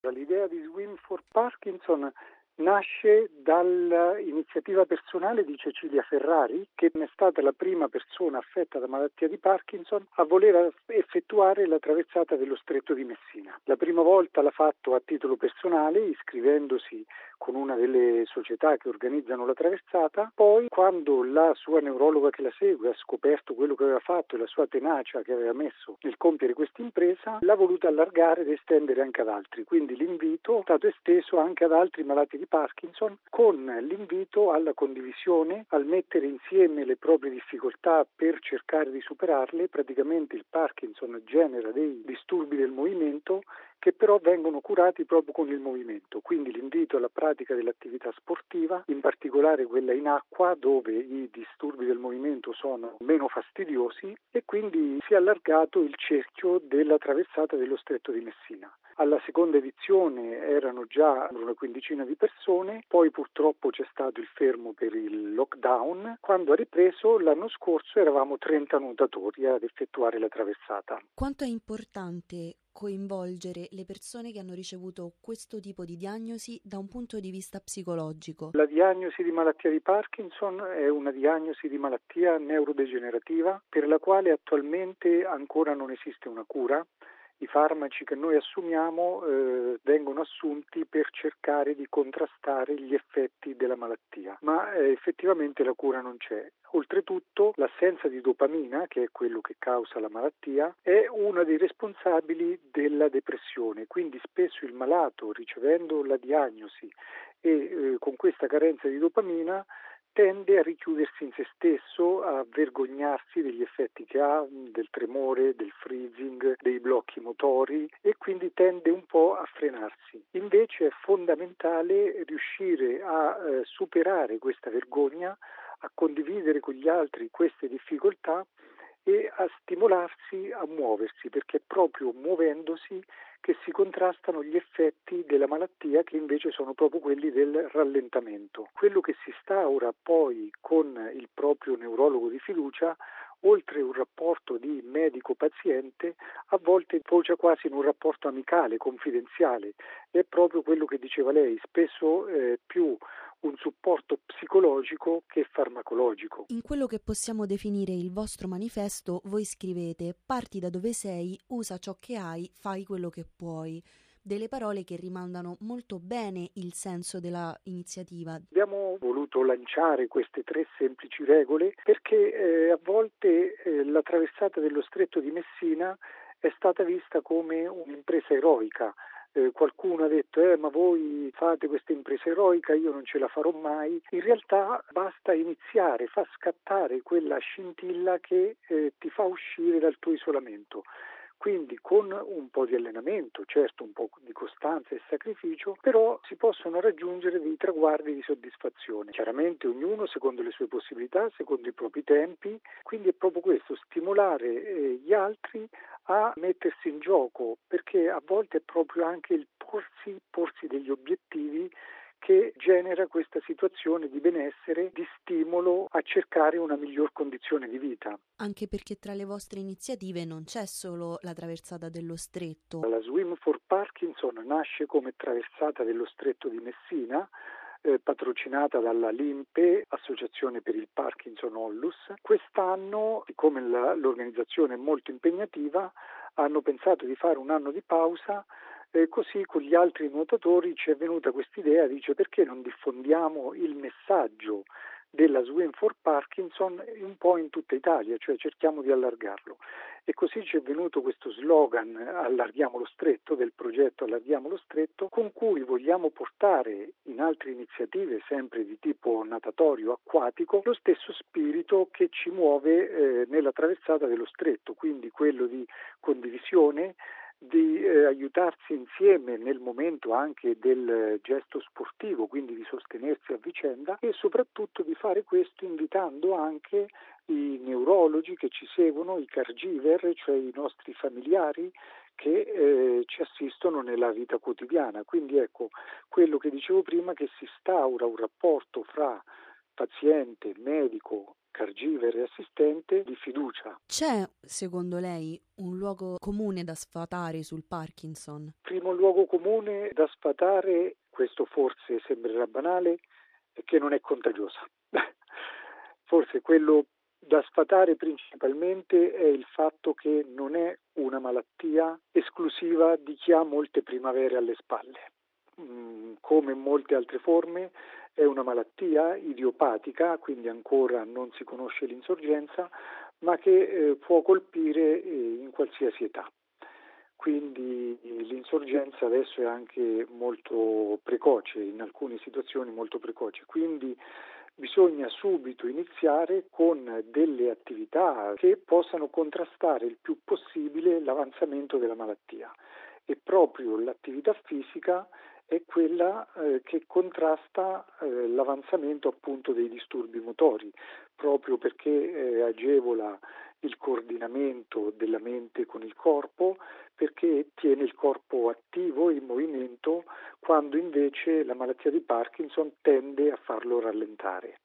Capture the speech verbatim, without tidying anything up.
L'idea di Swim for Parkinson nasce dall'iniziativa personale di Cecilia Ferrari, che è stata la prima persona affetta da malattia di Parkinson a voler effettuare la traversata dello Stretto di Messina. La prima volta l'ha fatto a titolo personale, iscrivendosi con una delle società che organizzano la traversata. Poi, quando la sua neurologa che la segue ha scoperto quello che aveva fatto e la sua tenacia che aveva messo nel compiere questa impresa, l'ha voluta allargare ed estendere anche ad altri. Quindi l'invito è stato esteso anche ad altri malati di Parkinson, con l'invito alla condivisione, al mettere insieme le proprie difficoltà per cercare di superarle. Praticamente il Parkinson genera dei disturbi del movimento che però vengono curati proprio con il movimento, quindi l'invito alla pratica dell'attività sportiva, in particolare quella in acqua dove i disturbi del movimento sono meno fastidiosi, e quindi si è allargato il cerchio della traversata dello Stretto di Messina. Alla seconda edizione erano già una quindicina di persone, poi purtroppo c'è stato il fermo per il lockdown. Quando ha ripreso l'anno scorso eravamo trenta nuotatori ad effettuare la traversata. Quanto è importante coinvolgere le persone che hanno ricevuto questo tipo di diagnosi da un punto di vista psicologico? La diagnosi di malattia di Parkinson è una diagnosi di malattia neurodegenerativa per la quale attualmente ancora non esiste una cura. I farmaci che noi assumiamo eh, vengono assunti per cercare di contrastare gli effetti della malattia, ma eh, effettivamente la cura non c'è. Oltretutto, l'assenza di dopamina, che è quello che causa la malattia, è uno dei responsabili della depressione. Quindi spesso il malato, ricevendo la diagnosi e eh, con questa carenza di dopamina, tende a richiudersi in se stesso, a vergognarsi degli effetti che ha, del tremore, del freezing, dei blocchi motori, e quindi tende un po' a frenarsi. Invece è fondamentale riuscire a eh, superare questa vergogna, a condividere con gli altri queste difficoltà e a stimolarsi a muoversi, perché è proprio muovendosi che si contrastano gli effetti della malattia, che invece sono proprio quelli del rallentamento. Quello che si instaura poi con il proprio neurologo di fiducia, oltre un rapporto di medico-paziente, a volte focia quasi in un rapporto amicale, confidenziale. È proprio quello che diceva lei, spesso eh, più un supporto psicologico che farmacologico. In quello che possiamo definire il vostro manifesto, voi scrivete: parti da dove sei, usa ciò che hai, fai quello che puoi. Delle parole che rimandano molto bene il senso della iniziativa. Abbiamo voluto lanciare queste tre semplici regole perché eh, a volte eh, la traversata dello Stretto di Messina è stata vista come un'impresa eroica. Eh, qualcuno ha detto eh, ma voi fate questa impresa eroica, io non ce la farò mai. In realtà basta iniziare, fa scattare quella scintilla che eh, ti fa uscire dal tuo isolamento. Quindi con un po' di allenamento, certo un po' di costanza e sacrificio, però si possono raggiungere dei traguardi di soddisfazione. Chiaramente ognuno secondo le sue possibilità, secondo i propri tempi, quindi è proprio questo, stimolare eh, gli altri a mettersi in gioco, perché a volte è proprio anche il porsi, porsi degli obiettivi che genera questa situazione di benessere, di stimolo a cercare una miglior condizione di vita. Anche perché tra le vostre iniziative non c'è solo la traversata dello Stretto. La Swim for Parkinson nasce come traversata dello Stretto di Messina, eh, patrocinata dalla Limpe, Associazione per il Parkinson Onlus. Quest'anno, siccome la, l'organizzazione è molto impegnativa, hanno pensato di fare un anno di pausa. E così con gli altri nuotatori ci è venuta quest'idea, dice perché non diffondiamo il messaggio della Swim for Parkinson un po' in tutta Italia, cioè cerchiamo di allargarlo. E così ci è venuto questo slogan Allarghiamo lo Stretto, del progetto Allarghiamo lo Stretto, con cui vogliamo portare in altre iniziative sempre di tipo natatorio acquatico lo stesso spirito che ci muove eh, nella traversata dello Stretto, quindi quello di condivisione, di eh, aiutarsi insieme nel momento anche del eh, gesto sportivo, quindi di sostenersi a vicenda, e soprattutto di fare questo invitando anche i neurologi che ci seguono, i caregiver, cioè i nostri familiari che eh, ci assistono nella vita quotidiana. Quindi ecco, quello che dicevo prima, che si instaura un rapporto fra paziente, medico caregiver e assistente di fiducia. C'è, secondo lei, un luogo comune da sfatare sul Parkinson? Primo luogo comune da sfatare, questo forse sembrerà banale, è che non è contagiosa. Forse quello da sfatare principalmente è il fatto che non è una malattia esclusiva di chi ha molte primavere alle spalle. Mm, come in molte altre forme è una malattia idiopatica, quindi ancora non si conosce l'insorgenza, ma che eh, può colpire eh, in qualsiasi età. Quindi l'insorgenza adesso è anche molto precoce, in alcune situazioni molto precoce, quindi bisogna subito iniziare con delle attività che possano contrastare il più possibile l'avanzamento della malattia e proprio l'attività fisica è quella eh, che contrasta eh, l'avanzamento appunto dei disturbi motori, proprio perché eh, agevola il coordinamento della mente con il corpo, perché tiene il corpo attivo e in movimento, quando invece la malattia di Parkinson tende a farlo rallentare.